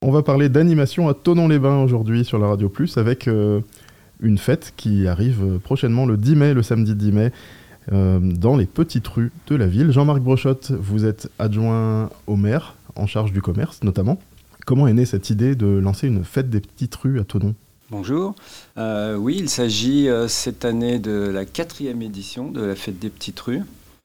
On va parler d'animation à Thonon-les-Bains aujourd'hui sur la Radio Plus avec une fête qui arrive prochainement le 10 mai, le samedi 10 mai, dans les petites rues de la ville. Jean-Marc Brochotte, vous êtes adjoint au maire, en charge du commerce notamment. Comment est née cette idée de lancer une fête des petites rues à Thonon ? Bonjour. Oui, il s'agit cette année de la 4e édition de la fête des petites rues.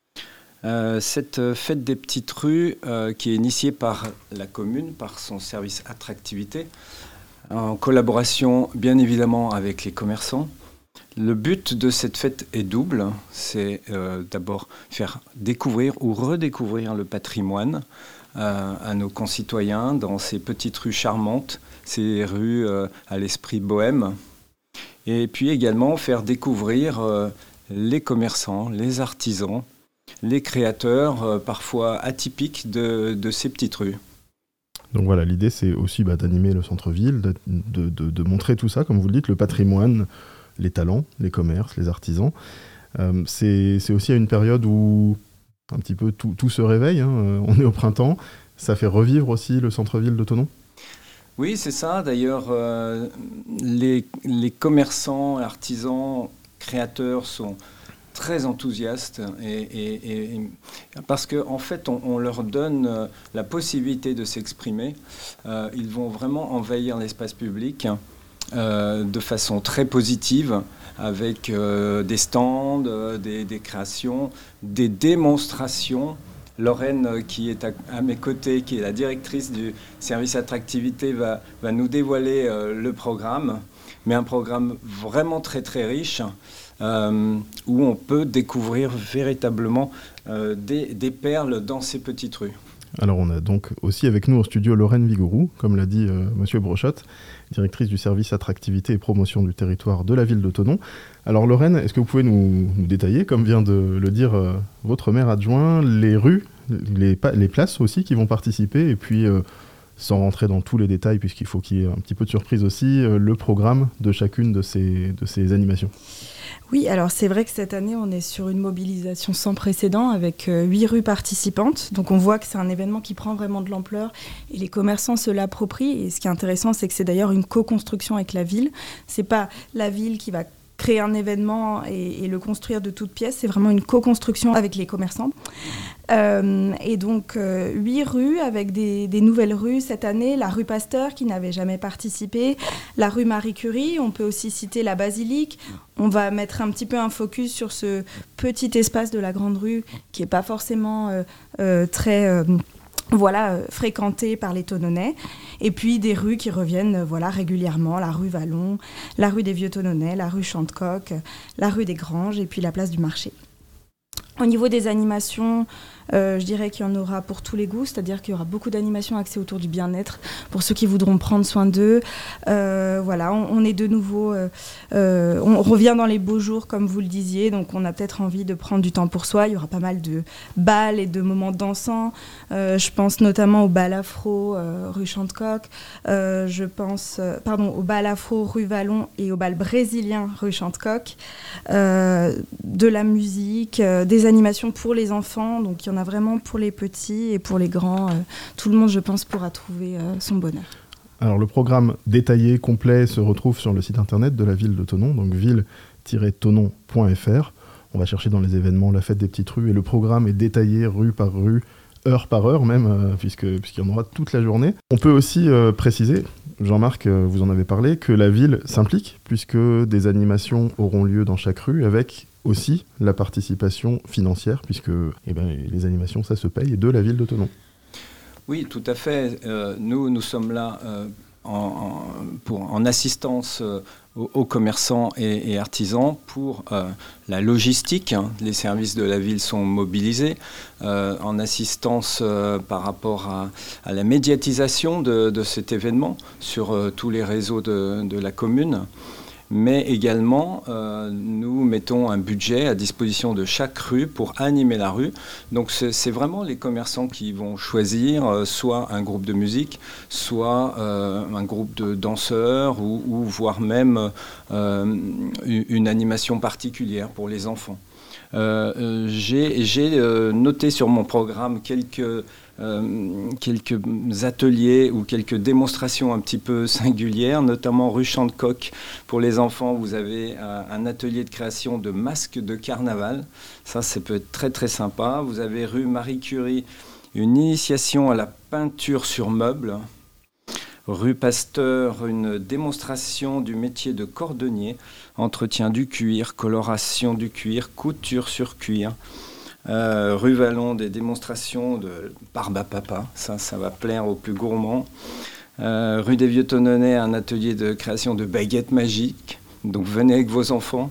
Cette fête des petites rues qui est initiée par la commune, par son service attractivité, en collaboration bien évidemment avec les commerçants. Le but de cette fête est double, c'est d'abord faire découvrir ou redécouvrir le patrimoine à nos concitoyens dans ces petites rues charmantes, ces rues à l'esprit bohème, et puis également faire découvrir les commerçants, les artisans, les créateurs parfois atypiques de ces petites rues. Donc voilà, l'idée c'est aussi d'animer le centre-ville, de montrer tout ça, comme vous le dites, le patrimoine, les talents, les commerces, les artisans. C'est aussi à une période où un petit peu tout se réveille, hein. On est au printemps, ça fait revivre aussi le centre-ville de Thonon. Oui, c'est ça. D'ailleurs, les commerçants, artisans, créateurs sont très enthousiastes et parce qu'en fait, on leur donne la possibilité de s'exprimer. Ils vont vraiment envahir l'espace public de façon très positive avec des stands, des créations, des démonstrations. Lorraine, qui est à mes côtés, qui est la directrice du service attractivité, va nous dévoiler le programme, mais un programme vraiment très très riche, où on peut découvrir véritablement des perles dans ces petites rues. Alors on a donc aussi avec nous au studio Lorraine Vigouroux, comme l'a dit Monsieur Brochotte, directrice du service attractivité et promotion du territoire de la ville de Thonon. Alors Lorraine, est-ce que vous pouvez nous détailler, comme vient de le dire votre maire adjoint, les rues, les places aussi qui vont participer, et puis sans rentrer dans tous les détails, puisqu'il faut qu'il y ait un petit peu de surprise aussi, le programme de chacune de ces animations. Oui, alors c'est vrai que cette année, on est sur une mobilisation sans précédent avec 8 rues participantes. Donc on voit que c'est un événement qui prend vraiment de l'ampleur et les commerçants se l'approprient. Et ce qui est intéressant, c'est que c'est d'ailleurs une co-construction avec la ville. C'est pas la ville qui va créer un événement et le construire de toutes pièces. C'est vraiment une co-construction avec les commerçants. Et donc 8 rues avec des nouvelles rues cette année, la rue Pasteur qui n'avait jamais participé, la rue Marie Curie, on peut aussi citer la Basilique. On va mettre un petit peu un focus sur ce petit espace de la Grande Rue qui n'est pas forcément très fréquenté par les Thononnais. Et puis des rues qui reviennent régulièrement, la rue Vallon, la rue des Vieux Thononnais, la rue Chantecoq, la rue des Granges et puis la place du Marché. Au niveau des animations, je dirais qu'il y en aura pour tous les goûts, c'est-à-dire qu'il y aura beaucoup d'animations axées autour du bien-être pour ceux qui voudront prendre soin d'eux. On est de nouveau, on revient dans les beaux jours comme vous le disiez, donc on a peut-être envie de prendre du temps pour soi. Il y aura pas mal de bals et de moments dansants. Je pense notamment au bal afro rue Chantecoq. Je pense au bal afro rue Vallon et au bal brésilien rue Chantecoq. De la musique, des animations pour les enfants, donc il y en a vraiment pour les petits et pour les grands. Tout le monde, je pense, pourra trouver son bonheur. Alors le programme détaillé, complet, se retrouve sur le site internet de la ville de Thonon, donc ville-thonon.fr. On va chercher dans les événements la fête des petites rues et le programme est détaillé rue par rue, heure par heure même, puisqu'il y en aura toute la journée. On peut aussi préciser, Jean-Marc, vous en avez parlé, que la ville s'implique puisque des animations auront lieu dans chaque rue avec aussi la participation financière, puisque les animations, ça se paye, de la ville de Thonon. Oui, tout à fait. Nous sommes là en assistance aux commerçants et artisans pour la logistique. Les services de la ville sont mobilisés en assistance par rapport à la médiatisation de cet événement sur tous les réseaux de la commune. Mais également, nous mettons un budget à disposition de chaque rue pour animer la rue. Donc c'est vraiment les commerçants qui vont choisir soit un groupe de musique, soit un groupe de danseurs ou voire même une animation particulière pour les enfants. J'ai noté sur mon programme quelques quelques ateliers ou quelques démonstrations un petit peu singulières, notamment rue Champ de Coq. Pour les enfants, vous avez un atelier de création de masques de carnaval. Ça peut être très très sympa. Vous avez rue Marie Curie, une initiation à la peinture sur meubles. Rue Pasteur, une démonstration du métier de cordonnier, entretien du cuir, coloration du cuir, couture sur cuir. Rue Vallon, des démonstrations de barbe à papa, ça va plaire aux plus gourmands. Rue des Vieux-Tononnais, un atelier de création de baguettes magiques, donc venez avec vos enfants.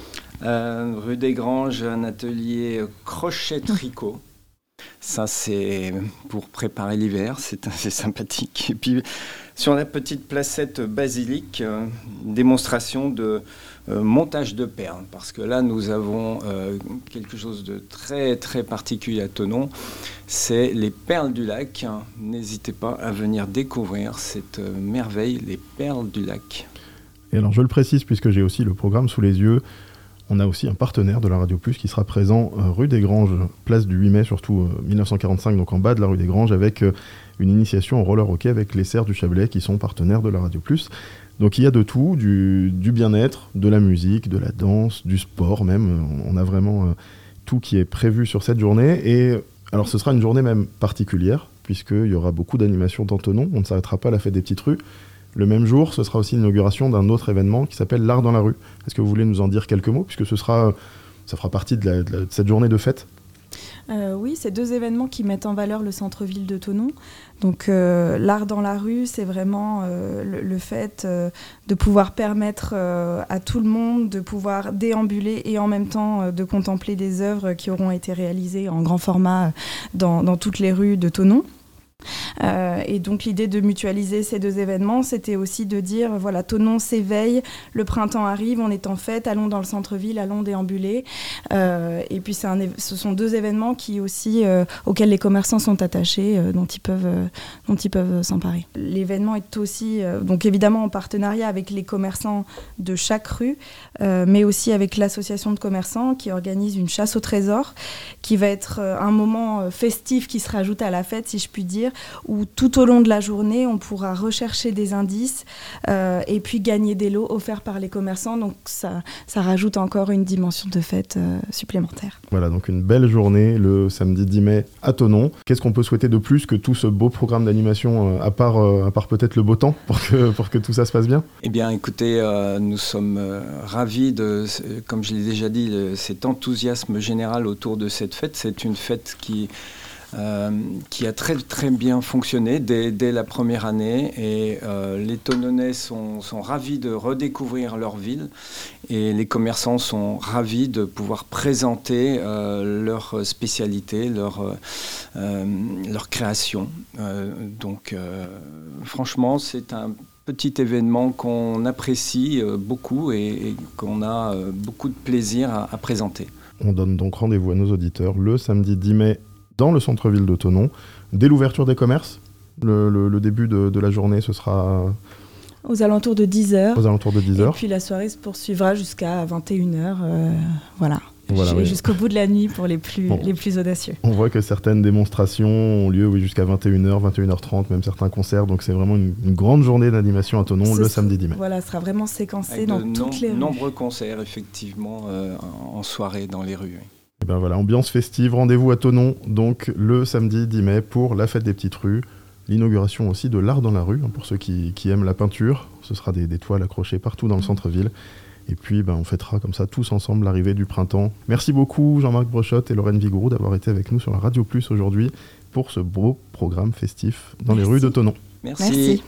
Rue des Granges, un atelier crochet-tricot. Ça, c'est pour préparer l'hiver, c'est assez sympathique. Et puis, sur la petite placette basilique, démonstration de montage de perles. Parce que là, nous avons quelque chose de très, très particulier à Thonon. C'est les perles du lac. N'hésitez pas à venir découvrir cette merveille, les perles du lac. Et alors, je le précise, puisque j'ai aussi le programme sous les yeux, on a aussi un partenaire de la Radio Plus qui sera présent rue des Granges, place du 8 mai, surtout 1945, donc en bas de la rue des Granges, avec une initiation au roller hockey avec les Serres du Chablais qui sont partenaires de la Radio Plus. Donc il y a de tout, du bien-être, de la musique, de la danse, du sport même. On a vraiment tout qui est prévu sur cette journée. Et alors ce sera une journée même particulière, puisqu'il y aura beaucoup d'animations dans Thonon. On ne s'arrêtera pas à la fête des petites rues. Le même jour, ce sera aussi l'inauguration d'un autre événement qui s'appelle l'Art dans la rue. Est-ce que vous voulez nous en dire quelques mots, puisque ça fera partie de cette journée de fête? Oui, c'est 2 événements qui mettent en valeur le centre-ville de Thonon. Donc l'Art dans la rue, c'est vraiment le fait de pouvoir permettre à tout le monde de pouvoir déambuler et en même temps de contempler des œuvres qui auront été réalisées en grand format dans toutes les rues de Thonon. Et donc l'idée de mutualiser ces 2 événements, c'était aussi de dire voilà, Thonon s'éveille, le printemps arrive, on est en fête, allons dans le centre-ville, allons déambuler. Et puis ce sont 2 événements qui aussi auxquels les commerçants sont attachés, dont ils peuvent s'emparer. L'événement est aussi donc évidemment en partenariat avec les commerçants de chaque rue, mais aussi avec l'association de commerçants qui organise une chasse au trésor, qui va être un moment festif qui se rajoute à la fête, si je puis dire, où tout au long de la journée, on pourra rechercher des indices et puis gagner des lots offerts par les commerçants. Donc ça rajoute encore une dimension de fête supplémentaire. Voilà, donc une belle journée le samedi 10 mai à Thonon. Qu'est-ce qu'on peut souhaiter de plus que tout ce beau programme d'animation, à part peut-être le beau temps, pour que tout ça se passe bien? Eh bien, écoutez, nous sommes ravis de, comme je l'ai déjà dit, cet enthousiasme général autour de cette fête. C'est une fête qui a très très bien fonctionné dès la première année et les Thononnais sont ravis de redécouvrir leur ville et les commerçants sont ravis de pouvoir présenter leur spécialité, leur création. Donc franchement, c'est un petit événement qu'on apprécie beaucoup et qu'on a beaucoup de plaisir à présenter. On donne donc rendez-vous à nos auditeurs le samedi 10 mai dans le centre-ville de Thonon. Dès l'ouverture des commerces, le début de la journée, ce sera... Aux alentours de 10h. Aux alentours de 10h. Et puis la soirée se poursuivra jusqu'à 21h. Voilà, oui. Jusqu'au bout de la nuit pour les plus audacieux. On voit que certaines démonstrations ont lieu jusqu'à 21h, 21h30, même certains concerts. Donc c'est vraiment une grande journée d'animation à Thonon le samedi 10 mai. Voilà, ce sera vraiment séquencé avec dans toutes les rues. Nombreux concerts, effectivement, en soirée dans les rues. Oui. Et ben voilà, ambiance festive, rendez-vous à Thonon, donc le samedi 10 mai pour la fête des petites rues. L'inauguration aussi de l'Art dans la rue, pour ceux qui aiment la peinture. Ce sera des toiles accrochées partout dans le centre-ville. Et puis on fêtera comme ça tous ensemble l'arrivée du printemps. Merci beaucoup Jean-Marc Brochotte et Lorraine Vigouroux d'avoir été avec nous sur la Radio Plus aujourd'hui pour ce beau programme festif dans les rues de Thonon. Merci.